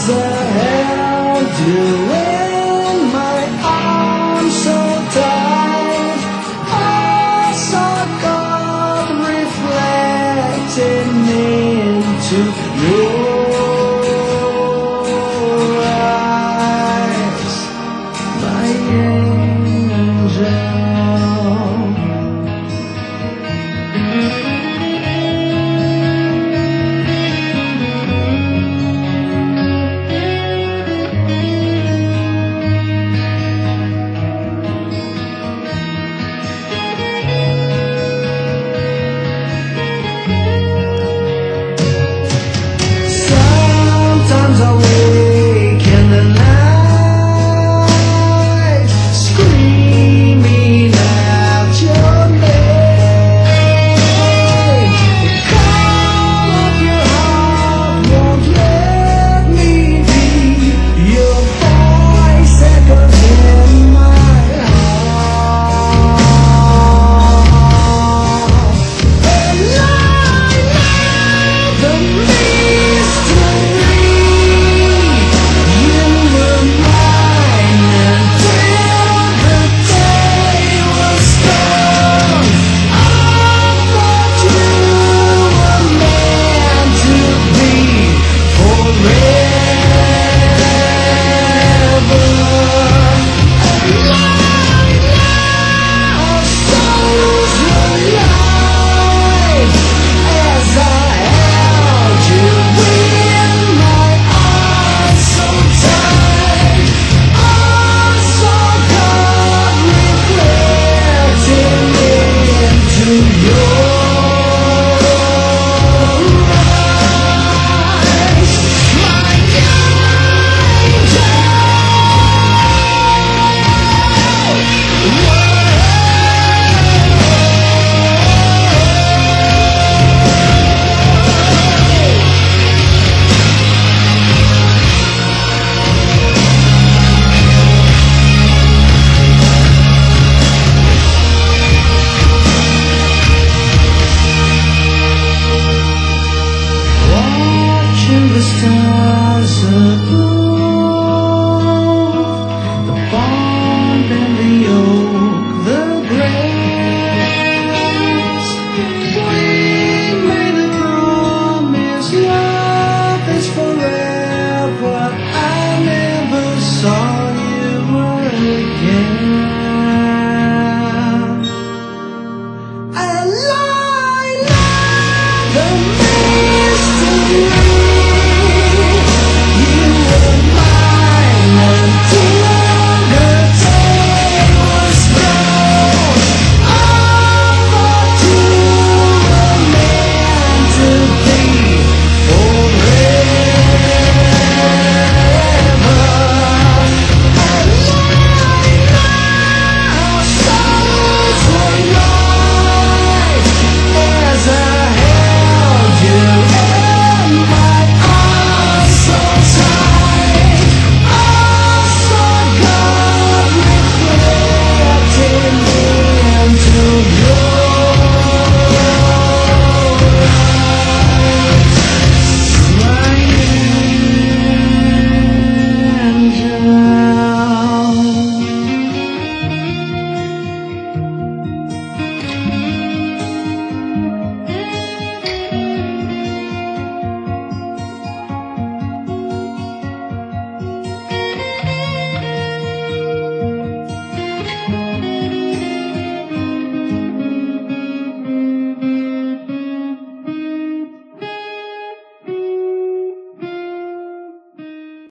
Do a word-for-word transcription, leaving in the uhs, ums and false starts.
As I held you in my arms so tight, I saw God reflecting into your eyes, my angel. Sometimes I wake in the night, screaming out your name. The call of your heart won't let me be. Your voice echoes in my heart. And I know the mystery. You were mine until the day was done. I thought you were meant to be forever. And our souls alive as I held you in my arms so tight. I saw God reflecting into your eyes, my watching the stars above, the pond and the oak, the grass. We made a promise, love is forever. I never saw you again. And I love the